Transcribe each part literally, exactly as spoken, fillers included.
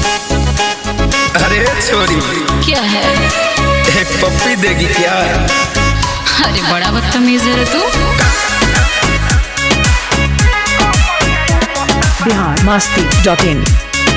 अरे छोरी क्या है? एक पप्पी देगी क्या? अरे बड़ा बदतमीज है तू। Bihar Masti dot in.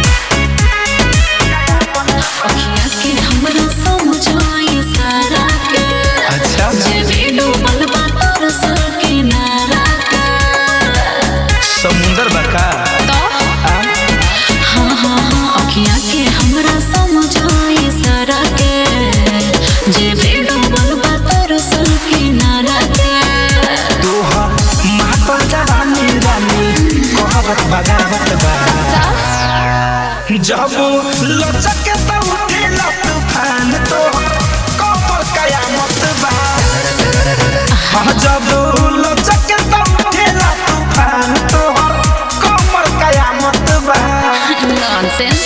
अखिया के हमरा समझाई सारा के। अच्छा जे भी डूबल बा तोर सर किनारा के। समुंदर बका तो हाँ हाँ हाँ अखिया के हमरा समझाई सारा के। जे भी डूबल बा तोर सर किनारा के। तू हा माता रानी रानी कहवत बगावत बा। जब लचक तो उठेला तूफान तो कमर कयामत बा। जब लचक तो उठेला तूफान तो कमर कयामत बा। Nonsense.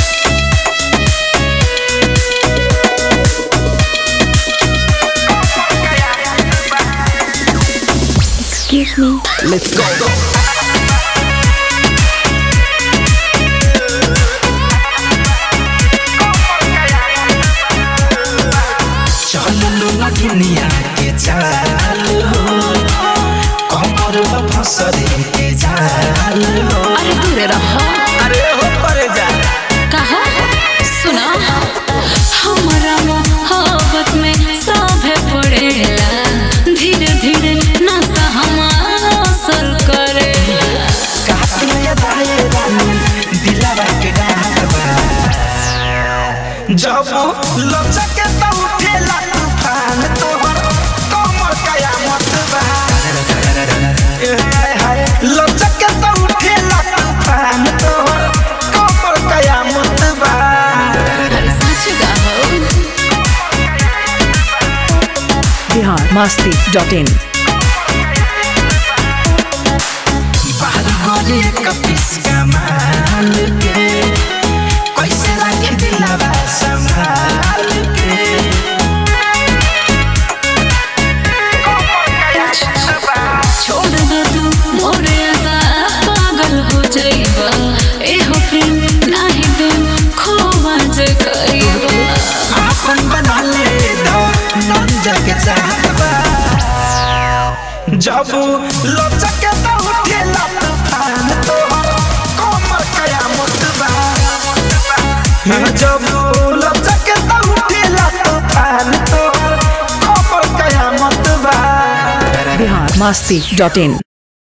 Excuse me. Let's go. दुनिया के चाल हो कमर फसरे के जाल हो। अरे दूर रहो। अरे हो पर जा कहा सुना हमारा मोहब्बत में साभे पड़ेला। धीरे धीरे नशा हमारा असर करे। दिलवा के डाबा जब लचक तो उठेला तूफान तोहर कमर कयामत बा। लचक तो उठेला तूफान तोहर कमर कयामत बा। अरे सच गाओ। Bihar Masti dot in. बाहर गोरे कपिस कमाल के कैसे रखे दिलवा संभाल के। छोड़ दो तू मोरे आशा पागल हो जाइबा। एहो प्रेम नाही दे खोवा जे कइबा। आपन बना ले दो नंजा के चाहबा। जब लचक तो उठेला तूफान तो कमर कयामत बा। जब लचक तो उठेला तूफान तो कमर कयामत बा। बिहार मस्ती डॉट इन।